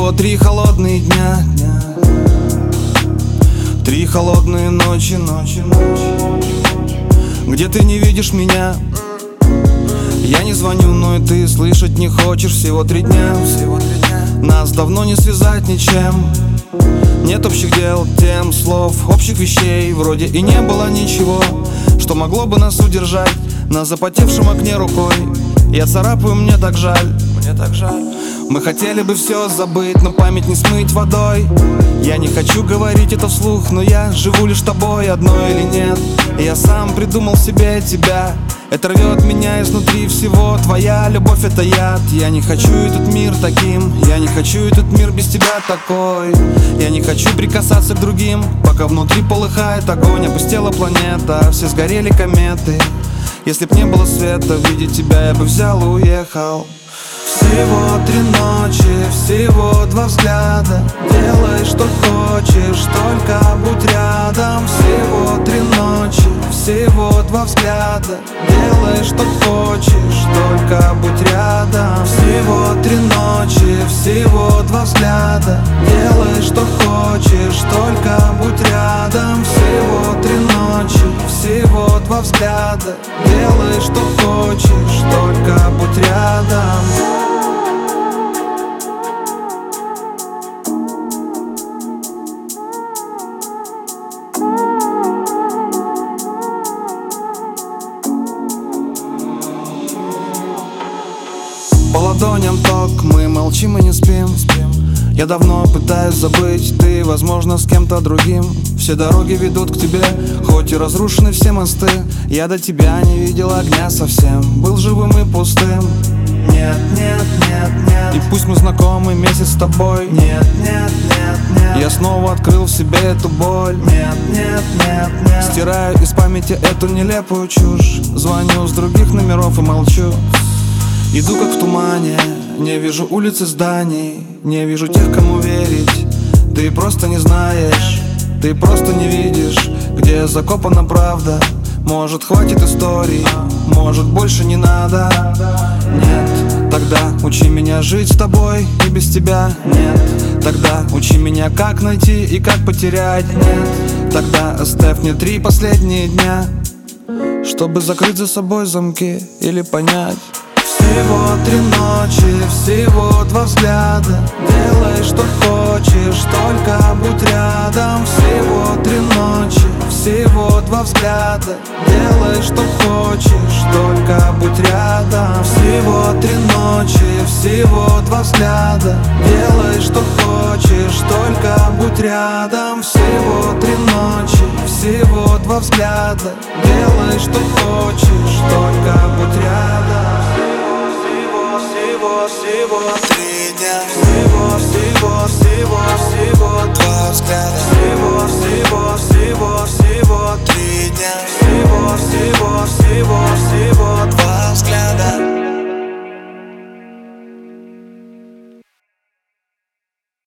Всего 3 холодные дня, 3 холодные ночи, где ты не видишь меня. Я не звоню, но и ты слышать не хочешь. Всего 3 дня, нас давно не связать ничем. Нет общих дел, тем, слов, общих вещей. Вроде и не было ничего, что могло бы нас удержать. На запотевшем окне рукой я царапаю, мне так жаль. Мы хотели бы все забыть, но память не смыть водой. Я не хочу говорить это вслух, но я живу лишь тобой, одной или нет. Я сам придумал себе тебя. Это рвет меня изнутри всего. Твоя любовь — это яд. Я не хочу этот мир таким. Я не хочу этот мир без тебя такой. Я не хочу прикасаться к другим, пока внутри полыхает огонь. Опустела планета, все сгорели кометы. Если б не было света, видеть тебя я бы взял и уехал. Всего 3 ночи, всего 2 взгляда. Делай, что хочешь, только будь рядом. Всего 3 ночи, всего 2 взгляда. Делай, что хочешь, только будь рядом. Всего 3 ночи, всего 2 взгляда. Делай, что хочешь, только будь рядом. Всего 3 ночи, всего 2 взгляда. Делай, что хочешь, только будь рядом. По ладоням ток, мы молчим и не спим. Я давно пытаюсь забыть, ты, возможно, с кем-то другим. Все дороги ведут к тебе, хоть и разрушены все мосты. Я до тебя не видел огня совсем, был живым и пустым. Нет, нет, нет, нет. И пусть мы знакомы месяц с тобой. Нет, нет, нет, нет. Я снова открыл в себе эту боль. Нет, нет, нет, нет. Стираю из памяти эту нелепую чушь. Звоню с других номеров и молчу. Иду как в тумане, не вижу улиц и зданий. Не вижу тех, кому верить. Ты просто не знаешь, ты просто не видишь, где закопана правда. Может, хватит историй, может, больше не надо. Нет, тогда учи меня жить с тобой и без тебя. Нет, тогда учи меня, как найти и как потерять. Нет, тогда оставь мне 3 последние дня, чтобы закрыть за собой замки или понять. Всего 3 ночи, всего 2 взгляда. Делай, что хочешь, только будь рядом. Всего 3 ночи, всего 2 взгляда. Делай, что хочешь, только будь рядом. Всего 3 ночи, всего 2 взгляда. Делай, что хочешь, только будь рядом. Всего 3 ночи, всего 2 взгляда. Делай, что хочешь, только будь рядом. Всего 3 дня, всего 2 взгляда.